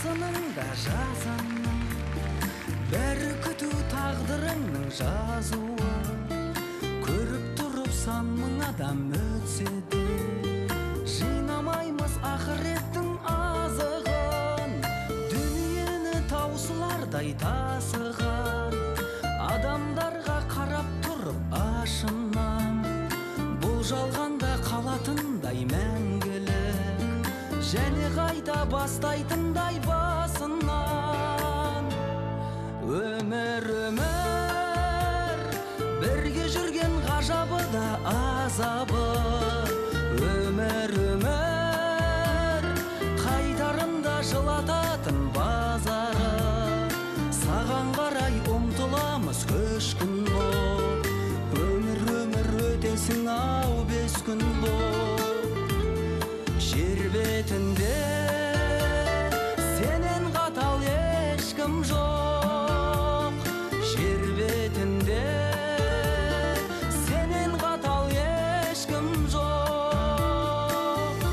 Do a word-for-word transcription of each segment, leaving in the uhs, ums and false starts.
жазының да жазаның, бәрі күту тағдырыңның жазуы. Көріп тұрып сан мың адам өтсе де, жинамаймыз ақыреттің азығын. Дүниені таусылардай тасыған адамдарға қарап тұрып ашынам. Бұл жалғанда қалатындай мәңгілік, және қайта бастайтындай басынан. Өмір, өмір, бірге жүрген ғажабы да азабы. Өмір, өмір, қайтарында жылататын базары. Саған қарай ұмтыламыз көшкін боп, өмір, өмір өтесің ау бес күн боп. Жер бетінде сенен қатал ешкім жоқ. Жер бетінде сенен қатал ешкім жоқ.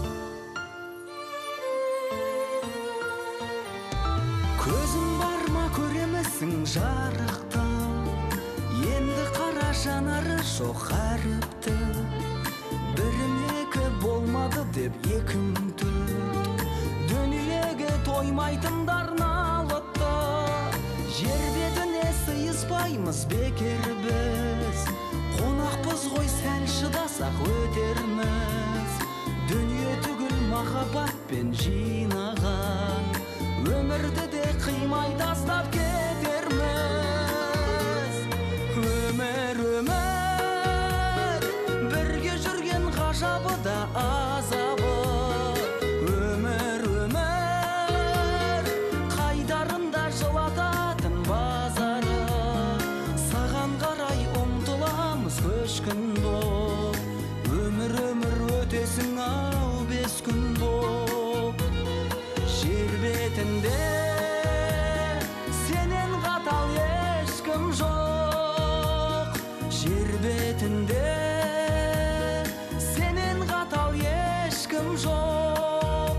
Көзің бар ма, көремісің жарықты, енді қара жанары жоқ әріпті. Бірім екі болмады деп екім төрт, дүниеге тоймайтындар налытты. Жер бетіне сыйыспаймыз бекер біз, қонақпыз ғой сәл шыдасақ өтерміз. Дүние түгіл махаббатпен жинаған, өмірді де қимай тастап кетерміз. Өмір, өмір, бірге жүрген ғажабы да азабы. Өмір, өмір, қайтарында жылататын базары. Саған қарай ұмтыламыз көшкін боп, өмір, өмір өтесің ау бес күн боп. Жер бетінде сенен қатал ешкім жоқ. Жер бетінде сенен қатал ешкім жоқ.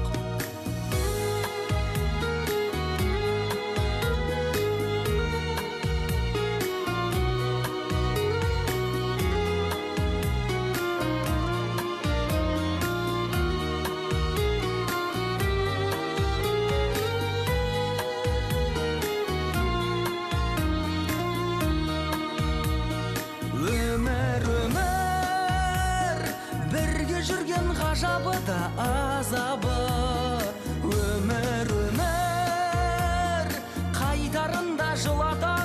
Өмір, өмір, бірге жүрген ғажабы да азабы. Өмір, өмір, қайтарында жылата